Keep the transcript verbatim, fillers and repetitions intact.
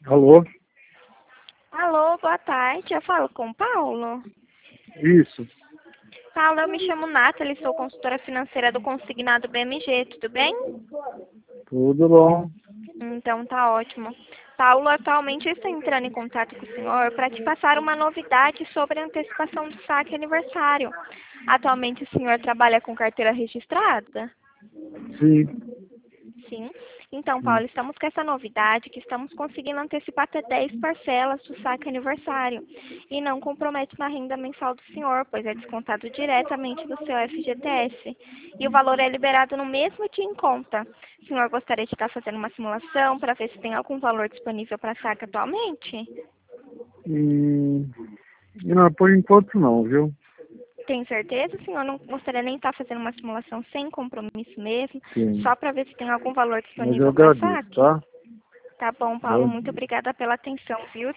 Alô? Alô, boa tarde. Eu falo com o Paulo. Isso. Paulo, eu me chamo Nathalie, sou consultora financeira do Consignado B M G, tudo bem? Tudo bom. Então tá ótimo. Paulo, atualmente eu estou entrando em contato com o senhor para te passar uma novidade sobre a antecipação do saque aniversário. Atualmente o senhor trabalha com carteira registrada? Sim. Sim. Então, Sim. Paulo, estamos com essa novidade que estamos conseguindo antecipar até dez parcelas do saque aniversário e não compromete na renda mensal do senhor, pois é descontado diretamente do seu F G T S e o valor é liberado no mesmo dia em conta. O senhor gostaria de estar fazendo uma simulação para ver se tem algum valor disponível para saque atualmente? Hum, não, por enquanto não, viu? Tem certeza? O senhor não gostaria nem estar fazendo uma simulação sem compromisso mesmo, Sim. só para ver se tem algum valor Mas eu disponível para agradeço, saque? tá? Tá bom, Paulo. Eu Muito obrigada pela atenção, viu?